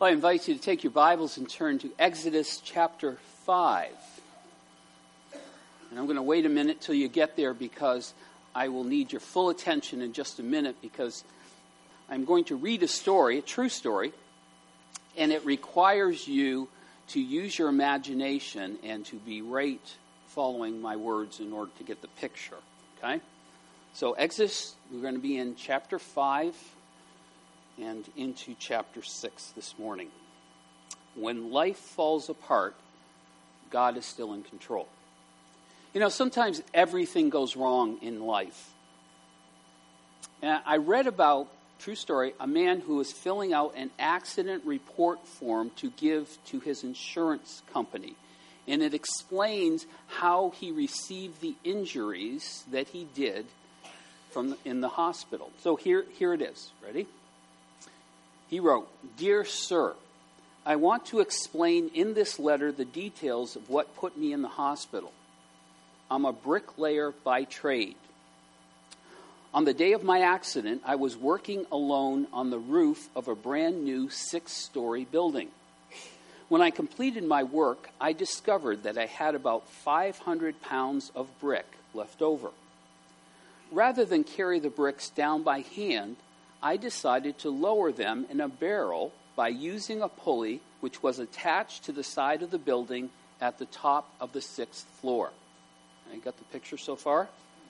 Well, I invite you to take your Bibles and turn to Exodus chapter 5. And I'm going to wait a minute till you get there because I will need your full attention in just a minute because I'm going to read a story, a true story, and it requires you to use your imagination and to be right following my words in order to get the picture, okay? So Exodus, we're going to be in chapter 5 and into chapter 6 this morning. When life falls apart, God is still in control. You know, sometimes everything goes wrong in life. And I read about, true story, a man who was filling out an accident report form to give to his insurance company. And it explains how he received the injuries that he did in the hospital. So here it is. Ready? He wrote, "Dear Sir, I want to explain in this letter the details of what put me in the hospital. I'm a bricklayer by trade. On the day of my accident, I was working alone on the roof of a brand new 6-story building. When I completed my work, I discovered that I had about 500 pounds of brick left over. Rather than carry the bricks down by hand, I decided to lower them in a barrel by using a pulley which was attached to the side of the building at the top of the 6th floor. You got the picture so far?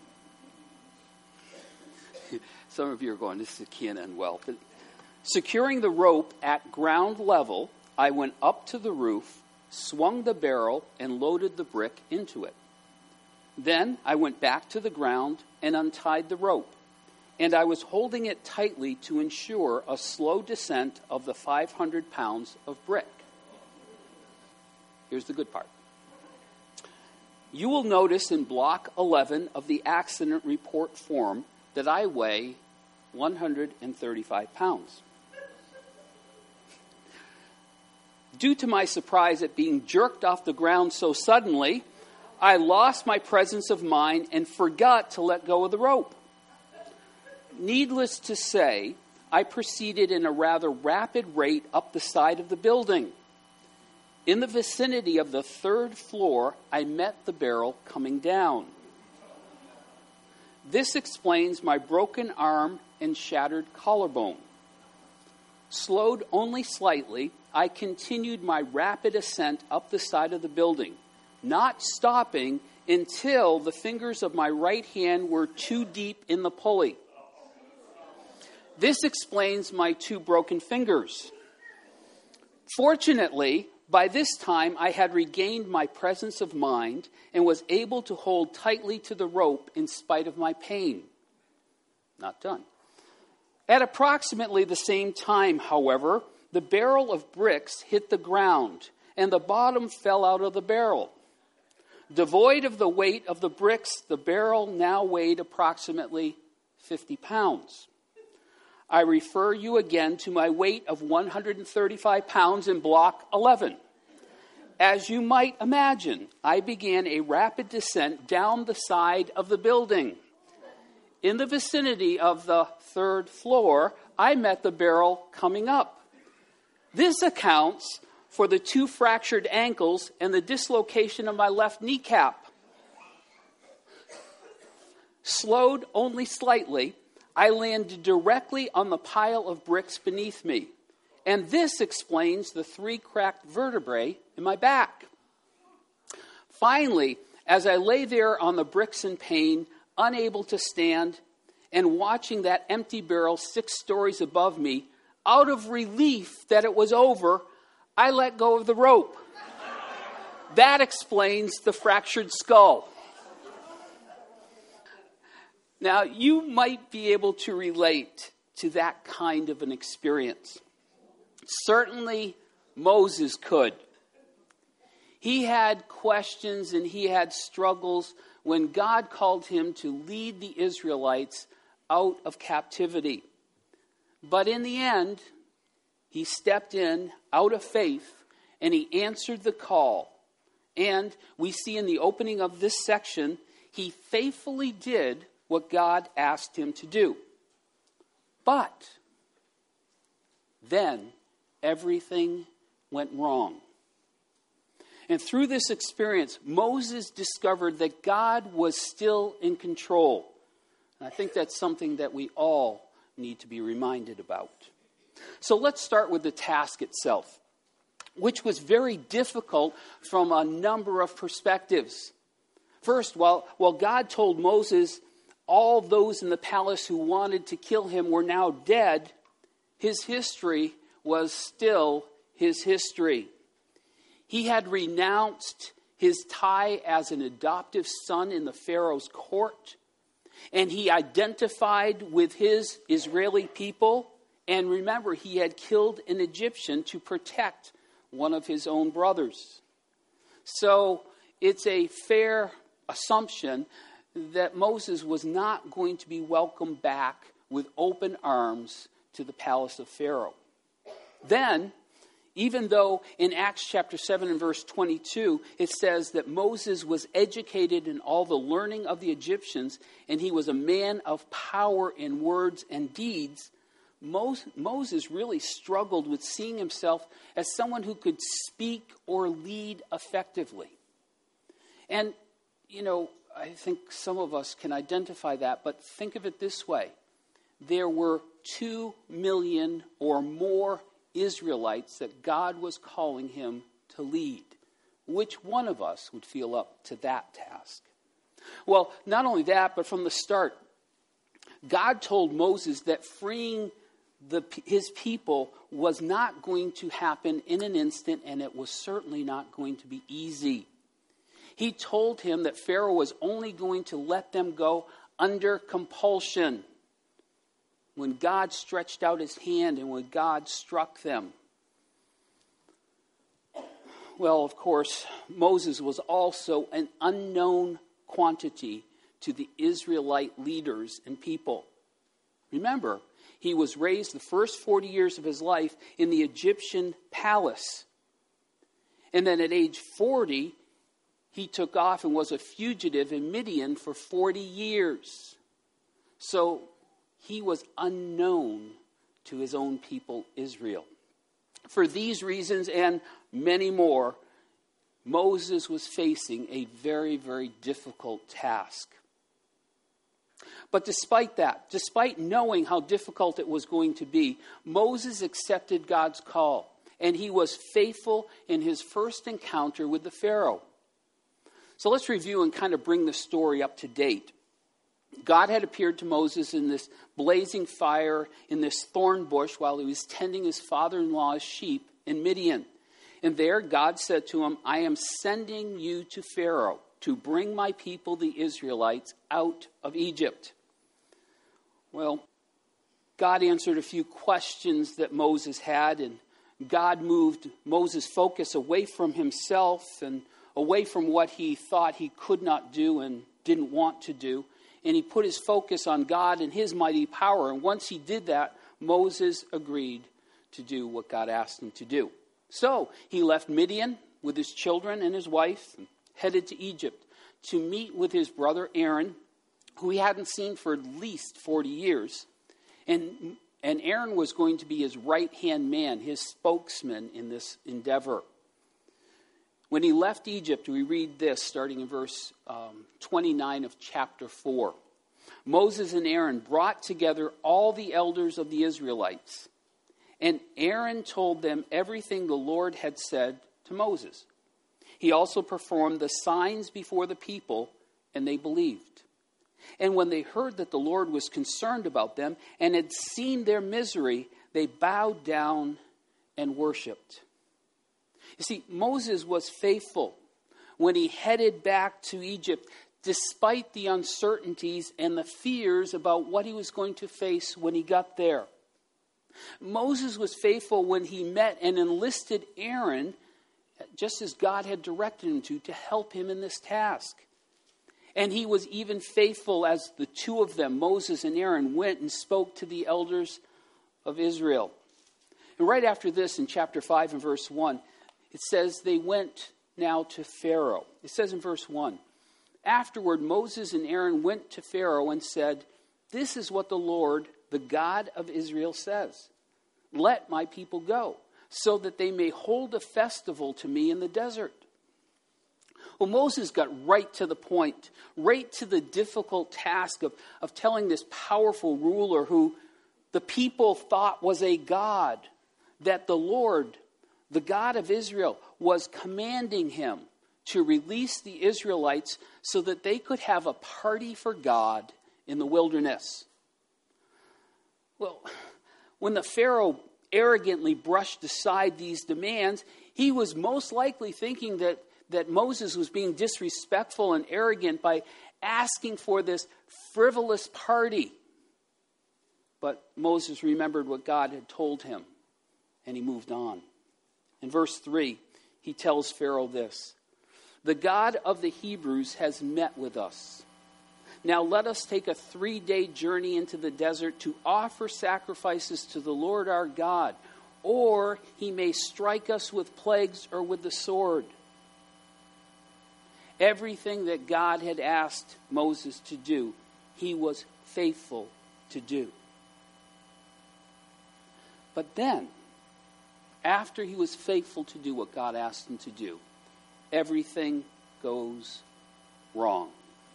Some of you are going, this can't end well. But securing the rope at ground level, I went up to the roof, swung the barrel, and loaded the brick into it. Then I went back to the ground and untied the rope. And I was holding it tightly to ensure a slow descent of the 500 pounds of brick. Here's the good part. You will notice in block 11 of the accident report form that I weigh 135 pounds. Due to my surprise at being jerked off the ground so suddenly, I lost my presence of mind and forgot to let go of the rope. Needless to say, I proceeded in a rather rapid rate up the side of the building. In the vicinity of the 3rd floor, I met the barrel coming down. This explains my broken arm and shattered collarbone. Slowed only slightly, I continued my rapid ascent up the side of the building, not stopping until the fingers of my right hand were too deep in the pulley. This explains my 2 broken fingers. Fortunately, by this time I had regained my presence of mind and was able to hold tightly to the rope in spite of my pain. Not done. At approximately the same time, however, the barrel of bricks hit the ground and the bottom fell out of the barrel. Devoid of the weight of the bricks, the barrel now weighed approximately 50 pounds. I refer you again to my weight of 135 pounds in block 11. As you might imagine, I began a rapid descent down the side of the building. In the vicinity of the 3rd floor, I met the barrel coming up. This accounts for the 2 fractured ankles and the dislocation of my left kneecap. Slowed only slightly, I landed directly on the pile of bricks beneath me. And this explains the 3 cracked vertebrae in my back. Finally, as I lay there on the bricks in pain, unable to stand, and watching that empty barrel 6 stories above me, out of relief that it was over, I let go of the rope. That explains the fractured skull. Now, you might be able to relate to that kind of an experience. Certainly, Moses could. He had questions and he had struggles when God called him to lead the Israelites out of captivity. But in the end, he stepped in out of faith and he answered the call. And we see in the opening of this section, he faithfully did what God asked him to do. But then everything went wrong. And through this experience, Moses discovered that God was still in control. And I think that's something that we all need to be reminded about. So let's start with the task itself, which was very difficult from a number of perspectives. First, while God told Moses all those in the palace who wanted to kill him were now dead, his history was still his history. He had renounced his tie as an adoptive son in the Pharaoh's court, and he identified with his Israeli people. And remember, he had killed an Egyptian to protect one of his own brothers. So it's a fair assumption that Moses was not going to be welcomed back with open arms to the palace of Pharaoh. Then, even though in Acts chapter 7 and verse 22, it says that Moses was educated in all the learning of the Egyptians, and he was a man of power in words and deeds, Moses really struggled with seeing himself as someone who could speak or lead effectively. And, I think some of us can identify that, but think of it this way. There were 2 million or more Israelites that God was calling him to lead. Which one of us would feel up to that task? Well, not only that, but from the start, God told Moses that freeing his people was not going to happen in an instant, and it was certainly not going to be easy. He told him that Pharaoh was only going to let them go under compulsion, when God stretched out his hand and when God struck them. Well, of course, Moses was also an unknown quantity to the Israelite leaders and people. Remember, he was raised the first 40 years of his life in the Egyptian palace. And then at age 40, he took off and was a fugitive in Midian for 40 years. So he was unknown to his own people, Israel. For these reasons and many more, Moses was facing a very, very difficult task. But despite that, despite knowing how difficult it was going to be, Moses accepted God's call, and he was faithful in his first encounter with the Pharaoh. So let's review and kind of bring the story up to date. God had appeared to Moses in this blazing fire in this thorn bush while he was tending his father-in-law's sheep in Midian. And there God said to him, I am sending you to Pharaoh to bring my people, the Israelites, out of Egypt. Well, God answered a few questions that Moses had, and God moved Moses' focus away from himself and away from what he thought he could not do and didn't want to do. And he put his focus on God and his mighty power. And once he did that, Moses agreed to do what God asked him to do. So he left Midian with his children and his wife and headed to Egypt to meet with his brother Aaron, who he hadn't seen for at least 40 years. And Aaron was going to be his right-hand man, his spokesman in this endeavor. When he left Egypt, we read this starting in verse 29 of chapter 4. Moses and Aaron brought together all the elders of the Israelites, and Aaron told them everything the Lord had said to Moses. He also performed the signs before the people, and they believed. And when they heard that the Lord was concerned about them and had seen their misery, they bowed down and worshipped. You see, Moses was faithful when he headed back to Egypt, despite the uncertainties and the fears about what he was going to face when he got there. Moses was faithful when he met and enlisted Aaron, just as God had directed him to help him in this task. And he was even faithful as the two of them, Moses and Aaron, went and spoke to the elders of Israel. And right after this, in chapter 5 and verse 1, it says they went now to Pharaoh. It says in verse 1, afterward Moses and Aaron went to Pharaoh and said, this is what the Lord, the God of Israel, says. Let my people go, so that they may hold a festival to me in the desert. Well, Moses got right to the point, right to the difficult task of telling this powerful ruler who the people thought was a god, that the Lord, the God of Israel, was commanding him to release the Israelites so that they could have a party for God in the wilderness. Well, when the Pharaoh arrogantly brushed aside these demands, he was most likely thinking that Moses was being disrespectful and arrogant by asking for this frivolous party. But Moses remembered what God had told him, and he moved on. In verse 3, he tells Pharaoh this: "The God of the Hebrews has met with us. Now let us take a 3-day journey into the desert to offer sacrifices to the Lord our God, or he may strike us with plagues or with the sword." Everything that God had asked Moses to do, he was faithful to do. But then, after he was faithful to do what God asked him to do, everything goes wrong.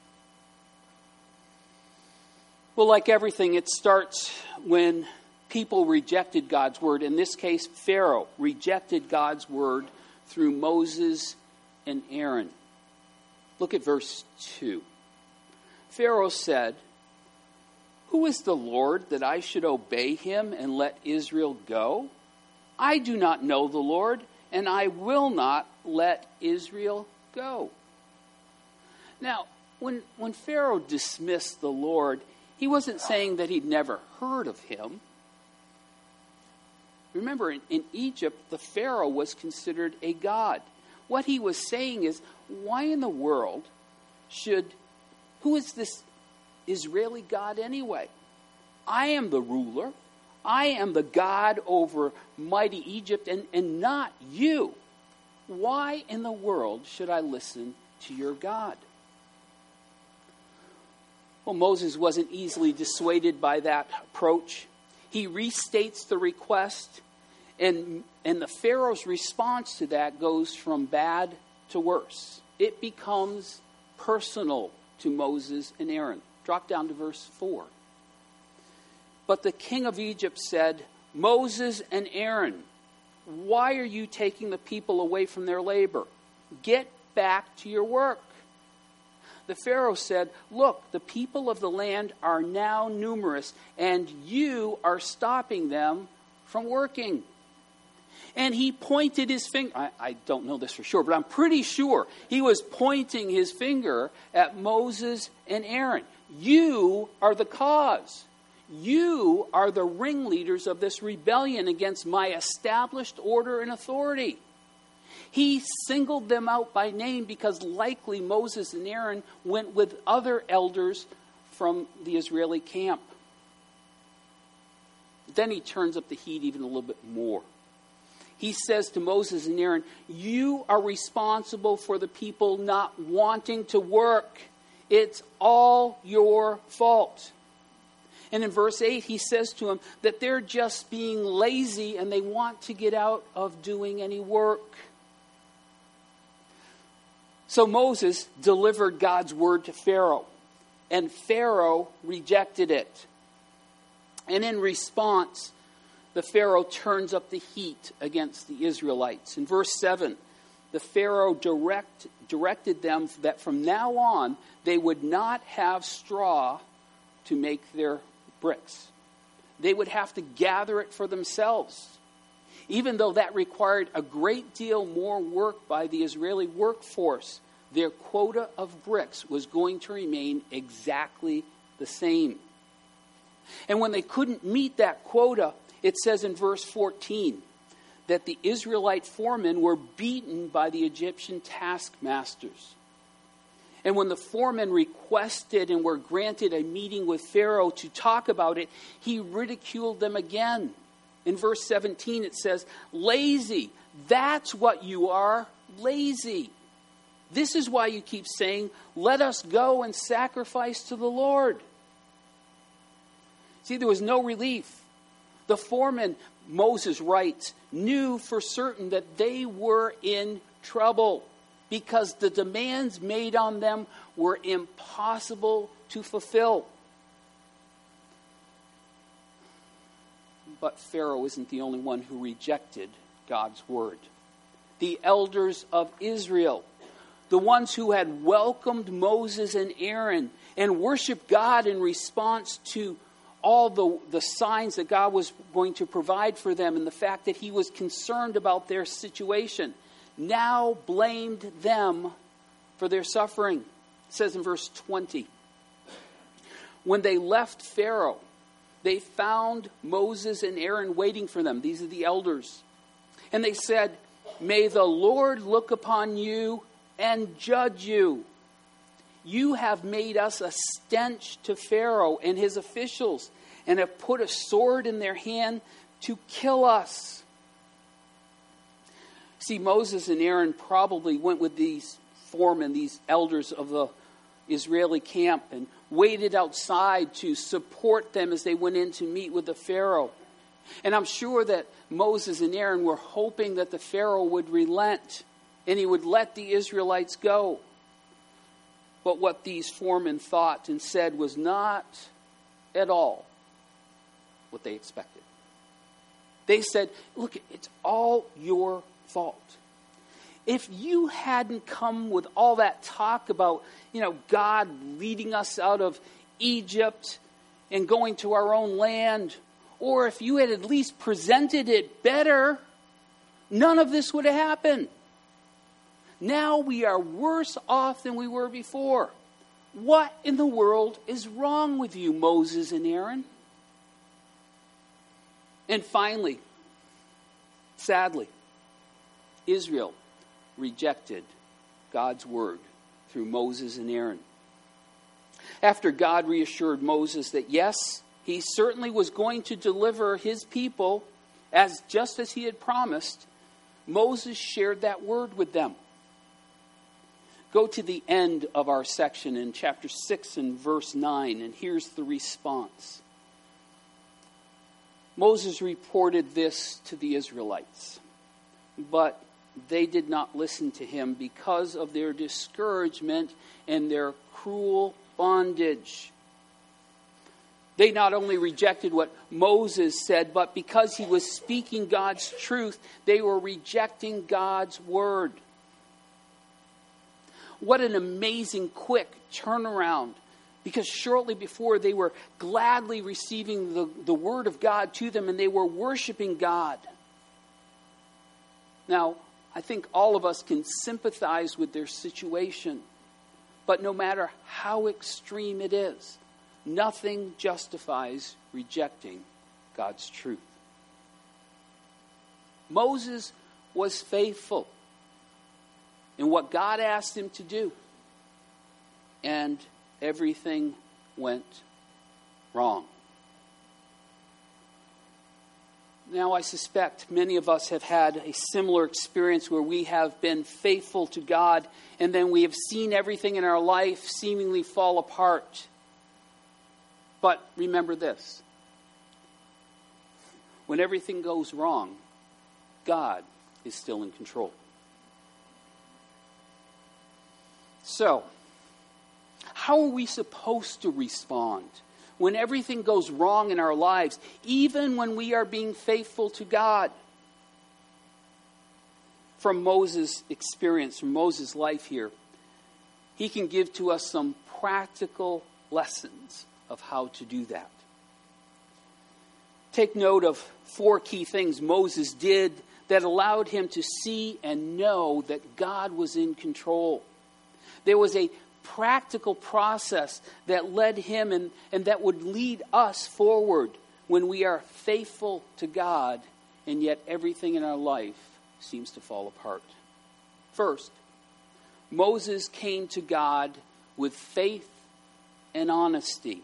Well, like everything, it starts when people rejected God's word. In this case, Pharaoh rejected God's word through Moses and Aaron. Look at verse 2. Pharaoh said, "Who is the Lord that I should obey him and let Israel go? I do not know the Lord, and I will not let Israel go." Now, when Pharaoh dismissed the Lord, he wasn't saying that he'd never heard of him. Remember, in Egypt, the Pharaoh was considered a god. What he was saying is, why in the world who is this Israeli God anyway? I am the ruler. I am the God over mighty Egypt and not you. Why in the world should I listen to your God? Well, Moses wasn't easily dissuaded by that approach. He restates the request, and the Pharaoh's response to that goes from bad to worse. It becomes personal to Moses and Aaron. Drop down to verse 4. But the king of Egypt said, "Moses and Aaron, why are you taking the people away from their labor? Get back to your work." The Pharaoh said, "Look, the people of the land are now numerous, and you are stopping them from working." And he pointed his finger. I don't know this for sure, but I'm pretty sure he was pointing his finger at Moses and Aaron. You are the cause. You are the ringleaders of this rebellion against my established order and authority. He singled them out by name because likely Moses and Aaron went with other elders from the Israeli camp. Then he turns up the heat even a little bit more. He says to Moses and Aaron, "You are responsible for the people not wanting to work. It's all your fault." And in verse 8, he says to them that they're just being lazy and they want to get out of doing any work. So Moses delivered God's word to Pharaoh, and Pharaoh rejected it. And in response, the Pharaoh turns up the heat against the Israelites. In verse 7, the Pharaoh directed them that from now on they would not have straw to make their bricks. They would have to gather it for themselves. Even though that required a great deal more work by the Israeli workforce, their quota of bricks was going to remain exactly the same. And when they couldn't meet that quota, it says in verse 14 that the Israelite foremen were beaten by the Egyptian taskmasters. And when the foremen requested and were granted a meeting with Pharaoh to talk about it, he ridiculed them again. In verse 17 it says, "Lazy, that's what you are, lazy. This is why you keep saying, 'Let us go and sacrifice to the Lord.'" See, there was no relief. The foremen, Moses writes, knew for certain that they were in trouble because the demands made on them were impossible to fulfill. But Pharaoh isn't the only one who rejected God's word. The elders of Israel, the ones who had welcomed Moses and Aaron and worshiped God in response to all the signs that God was going to provide for them and the fact that he was concerned about their situation, now blamed them for their suffering. It says in verse 20, when they left Pharaoh, they found Moses and Aaron waiting for them. These are the elders. And they said, may the Lord look upon you and judge you. You have made us a stench to Pharaoh and his officials and have put a sword in their hand to kill us. See, Moses and Aaron probably went with these foremen, these elders of the Israeli camp, and waited outside to support them as they went in to meet with the Pharaoh. And I'm sure that Moses and Aaron were hoping that the Pharaoh would relent and he would let the Israelites go. But what these foremen thought and said was not at all what they expected. They said, look, it's all your fault. If you hadn't come with all that talk about, God leading us out of Egypt and going to our own land, or if you had at least presented it better, none of this would have happened. Now we are worse off than we were before. What in the world is wrong with you, Moses and Aaron? And finally, sadly, Israel rejected God's word through Moses and Aaron. After God reassured Moses that yes, he certainly was going to deliver his people just as he had promised, Moses shared that word with them. Go to the end of our section in chapter 6 and verse 9, and here's the response. Moses reported this to the Israelites, but they did not listen to him because of their discouragement and their cruel bondage. They not only rejected what Moses said, but because he was speaking God's truth, they were rejecting God's word. What an amazing, quick turnaround. Because shortly before, they were gladly receiving the word of God to them, and they were worshiping God. Now, I think all of us can sympathize with their situation. But no matter how extreme it is, nothing justifies rejecting God's truth. Moses was faithful in what God asked him to do. And everything went wrong. Now, I suspect many of us have had a similar experience where we have been faithful to God and then we have seen everything in our life seemingly fall apart. But remember this. When everything goes wrong, God is still in control. So, how are we supposed to respond when everything goes wrong in our lives, even when we are being faithful to God? From Moses' experience, from Moses' life here, he can give to us some practical lessons of how to do that. Take note of 4 key things Moses did that allowed him to see and know that God was in control. There was a practical process that led him and that would lead us forward when we are faithful to God and yet everything in our life seems to fall apart. First, Moses came to God with faith and honesty.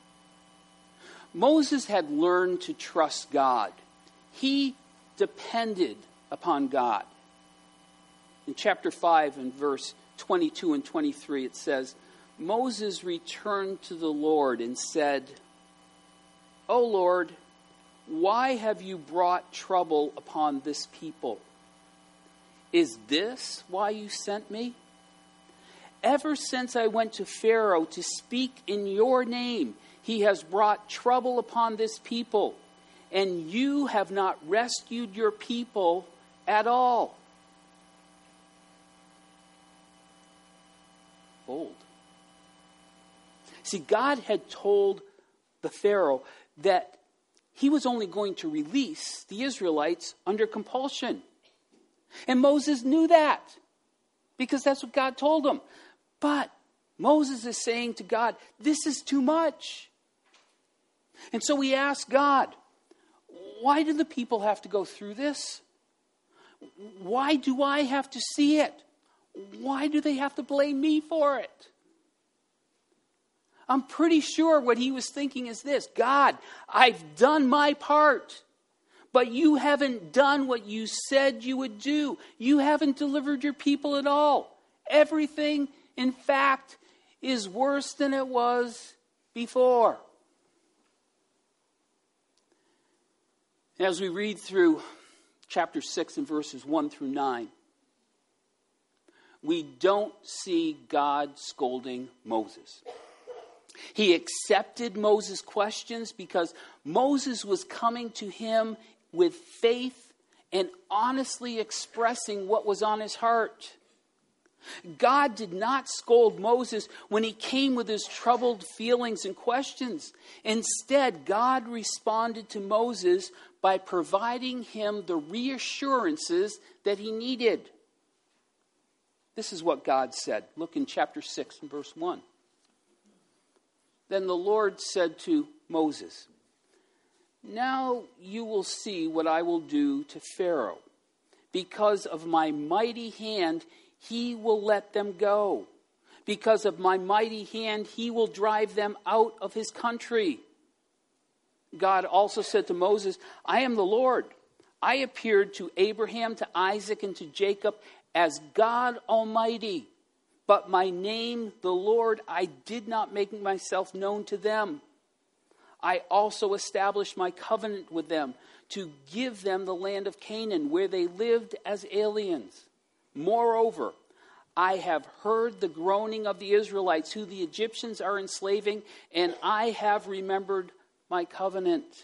Moses had learned to trust God. He depended upon God. In chapter 5 and verse 22 and 23, it says, Moses returned to the Lord and said, O Lord, why have you brought trouble upon this people? Is this why you sent me? Ever since I went to Pharaoh to speak in your name, he has brought trouble upon this people, and you have not rescued your people at all. Bold. See, God had told the Pharaoh that he was only going to release the Israelites under compulsion. And Moses knew that, because that's what God told him. But Moses is saying to God, this is too much. And so we ask God, why do the people have to go through this? Why do I have to see it? Why do they have to blame me for it? I'm pretty sure what he was thinking is this: God, I've done my part, but you haven't done what you said you would do. You haven't delivered your people at all. Everything, in fact, is worse than it was before. As we read through chapter 6 and verses 1 through 9, we don't see God scolding Moses. He accepted Moses' questions because Moses was coming to him with faith and honestly expressing what was on his heart. God did not scold Moses when he came with his troubled feelings and questions. Instead, God responded to Moses by providing him the reassurances that he needed. This is what God said. Look in chapter 6 and verse 1. Then the Lord said to Moses, "Now you will see what I will do to Pharaoh. Because of my mighty hand, he will let them go. Because of my mighty hand, he will drive them out of his country." God also said to Moses, "I am the Lord. I appeared to Abraham, to Isaac, and to Jacob as God Almighty. But my name, the Lord, I did not make myself known to them. I also established my covenant with them to give them the land of Canaan, where they lived as aliens. Moreover, I have heard the groaning of the Israelites, who the Egyptians are enslaving, and I have remembered my covenant."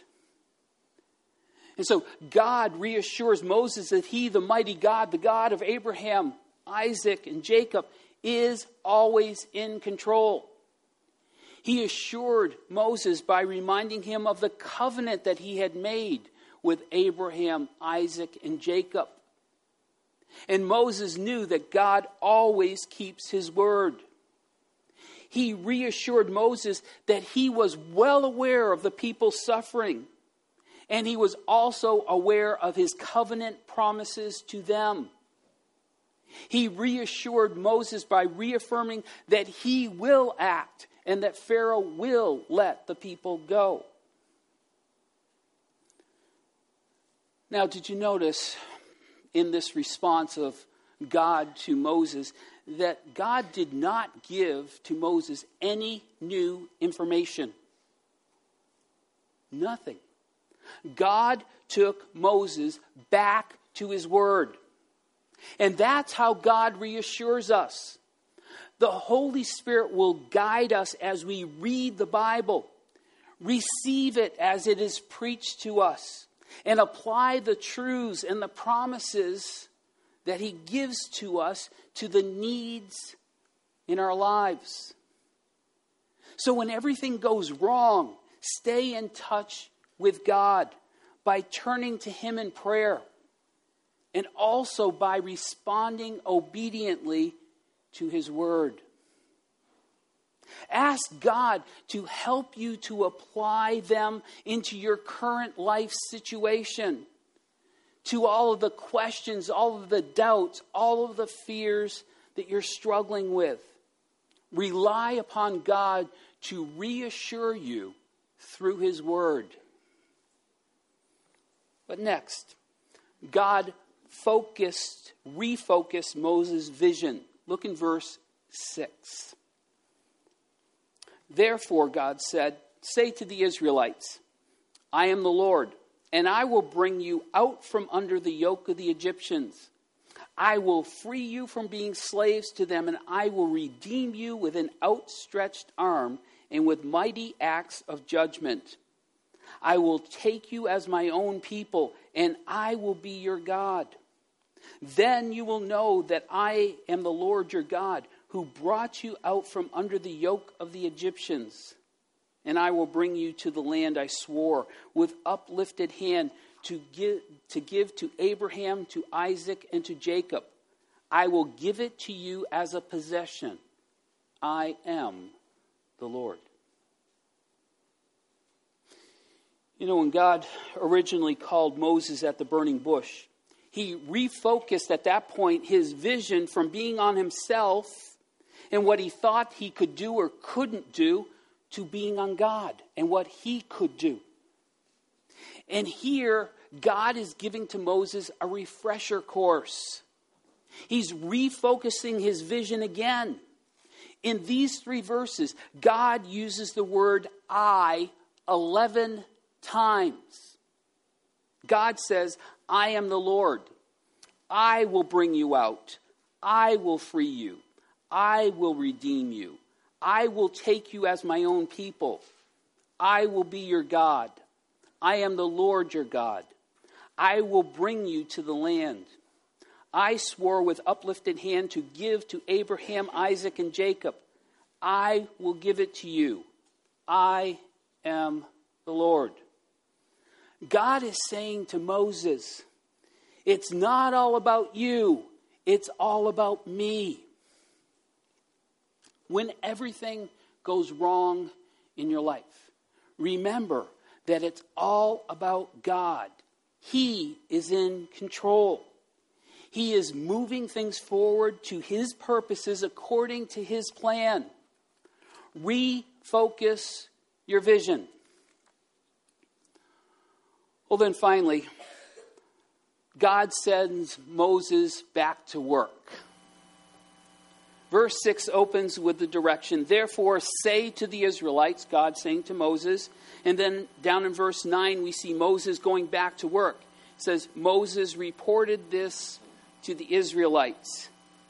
And so God reassures Moses that he, the mighty God, the God of Abraham, Isaac, and Jacob, is always in control. He assured Moses by reminding him of the covenant that he had made with Abraham, Isaac, and Jacob. And Moses knew that God always keeps his word. He reassured Moses that he was well aware of the people's suffering, and he was also aware of his covenant promises to them. He reassured Moses by reaffirming that he will act and that Pharaoh will let the people go. Now, did you notice in this response of God to Moses that God did not give to Moses any new information? Nothing. God took Moses back to his word. And that's how God reassures us. The Holy Spirit will guide us as we read the Bible, receive it as it is preached to us, and apply the truths and the promises that he gives to us to the needs in our lives. So when everything goes wrong, stay in touch with God by turning to him in prayer, and also by responding obediently to his word. Ask God to help you to apply them into your current life situation, to all of the questions, all of the doubts, all of the fears that you're struggling with. Rely upon God to reassure you through his word. But next, God refocused Moses' vision. Look in verse 6. "Therefore," God said, "say to the Israelites, I am the Lord. and I will bring you out from under the yoke of the Egyptians. I will free you from being slaves to them, and I will redeem you with an outstretched arm and with mighty acts of judgment. I will take you as my own people, and I will be your God. Then you will know that I am the Lord your God, who brought you out from under the yoke of the Egyptians. And I will bring you to the land I swore with uplifted hand to give to Abraham, to Isaac, and to Jacob. I will give it to you as a possession. I am the Lord. You know, when God originally called Moses at the burning bush, he refocused at that point his vision from being on himself and what he thought he could do or couldn't do to being on God and what he could do. And here, God is giving to Moses a refresher course. He's refocusing his vision again. In these 3 verses, God uses the word I 11 times. God says, I am the Lord. I will bring you out. I will free you. I will redeem you. I will take you as my own people. I will be your God. I am the Lord your God. I will bring you to the land. I swore with uplifted hand to give to Abraham, Isaac, and Jacob. I will give it to you. I am the Lord. God is saying to Moses, it's not all about you. It's all about me. When everything goes wrong in your life, remember that it's all about God. He is in control. He is moving things forward to his purposes according to his plan. Refocus your vision. Well, then finally, God sends Moses back to work. Verse 6 opens with the direction, therefore say to the Israelites, God saying to Moses. And then down in verse 9, we see Moses going back to work. It says, Moses reported this to the Israelites.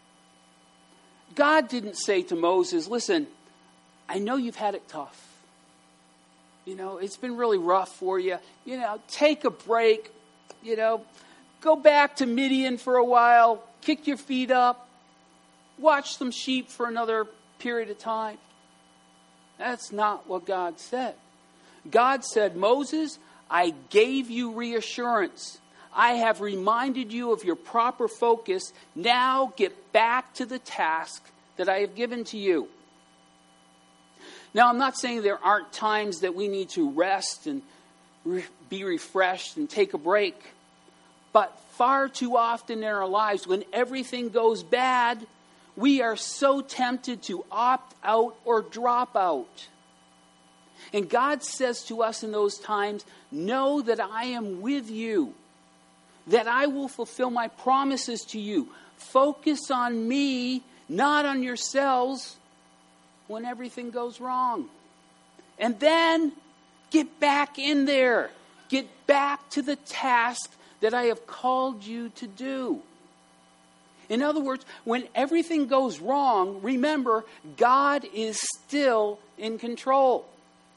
God didn't say to Moses, listen, I know you've had it tough. You know, it's been really rough for you. You know, take a break. You know, go back to Midian for a while. Kick your feet up. Watch some sheep for another period of time. That's not what God said. God said, Moses, I gave you reassurance. I have reminded you of your proper focus. Now get back to the task that I have given to you. Now, I'm not saying there aren't times that we need to rest and be refreshed and take a break. But far too often in our lives, when everything goes bad, we are so tempted to opt out or drop out. And God says to us in those times, know that I am with you, that I will fulfill my promises to you. Focus on me, not on yourselves, when everything goes wrong. And then get back in there. Get back to the task that I have called you to do. In other words, when everything goes wrong, remember, God is still in control.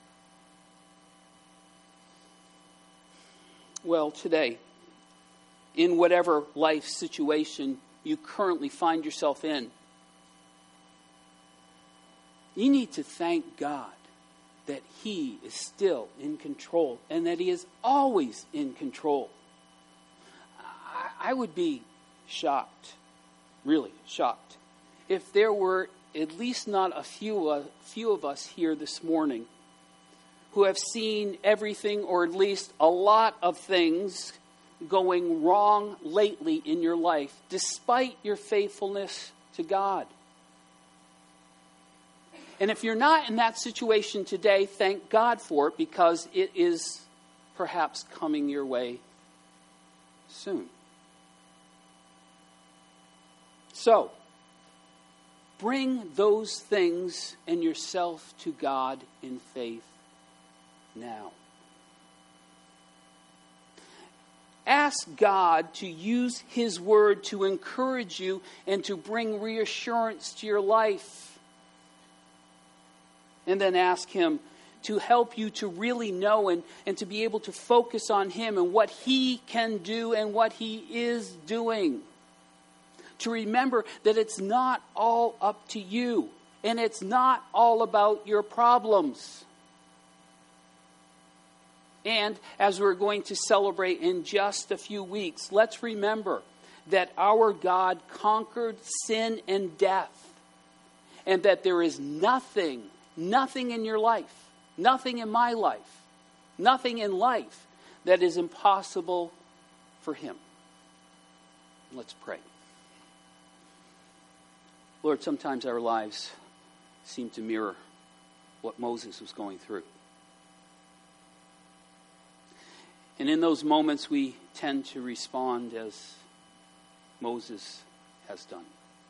Well, today, in whatever life situation you currently find yourself in, you need to thank God that He is still in control and that He is always in control. I would be shocked, really shocked, if there were at least not a few of us here this morning who have seen everything, or at least a lot of things, going wrong lately in your life, despite your faithfulness to God. And if you're not in that situation today, thank God for it, because it is perhaps coming your way soon. So, bring those things and yourself to God in faith now. Ask God to use His Word to encourage you and to bring reassurance to your life. And then ask Him to help you to really know and to be able to focus on Him and what He can do and what He is doing. To remember that it's not all up to you and it's not all about your problems. And as we're going to celebrate in just a few weeks, let's remember that our God conquered sin and death. And that there is nothing in your life, nothing in my life, nothing in life that is impossible for Him. Let's pray. Lord, sometimes our lives seem to mirror what Moses was going through. And in those moments, we tend to respond as Moses has done.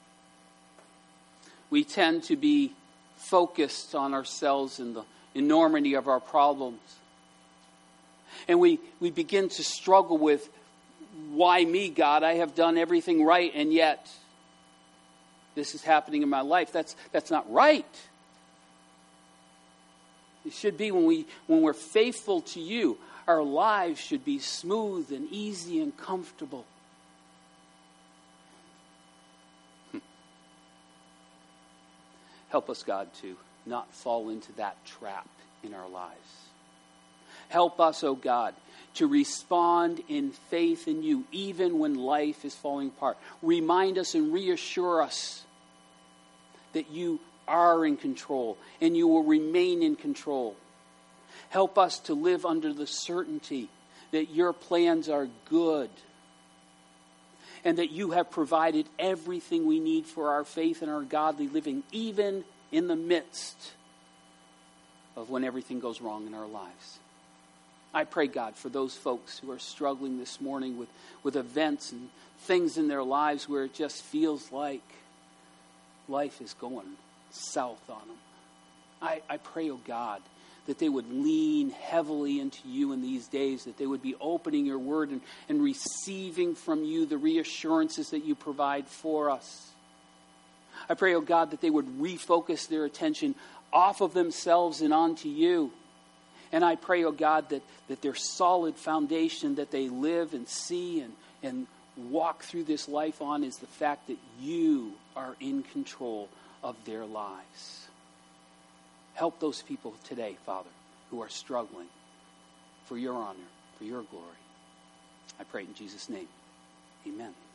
We tend to be focused on ourselves and the enormity of our problems. And we begin to struggle with, why me, God? I have done everything right, and yet this is happening in my life. That's not right. It should be when we're faithful to you, our lives should be smooth and easy and comfortable. Help us, God, to not fall into that trap in our lives. Help us, oh God, to respond in faith in you, even when life is falling apart. Remind us and reassure us that you are in control and you will remain in control. Help us to live under the certainty that your plans are good and that you have provided everything we need for our faith and our godly living, even in the midst of when everything goes wrong in our lives. I pray, God, for those folks who are struggling this morning with events and things in their lives where it just feels like life is going south on them. I pray, oh God, that they would lean heavily into you in these days, that they would be opening your word and receiving from you the reassurances that you provide for us. I pray, oh God, that they would refocus their attention off of themselves and onto you. And I pray, oh God, that their solid foundation that they live and see and walk through this life on is the fact that you are in control of their lives. Help those people today, Father, who are struggling for your honor, for your glory. I pray in Jesus' name. Amen.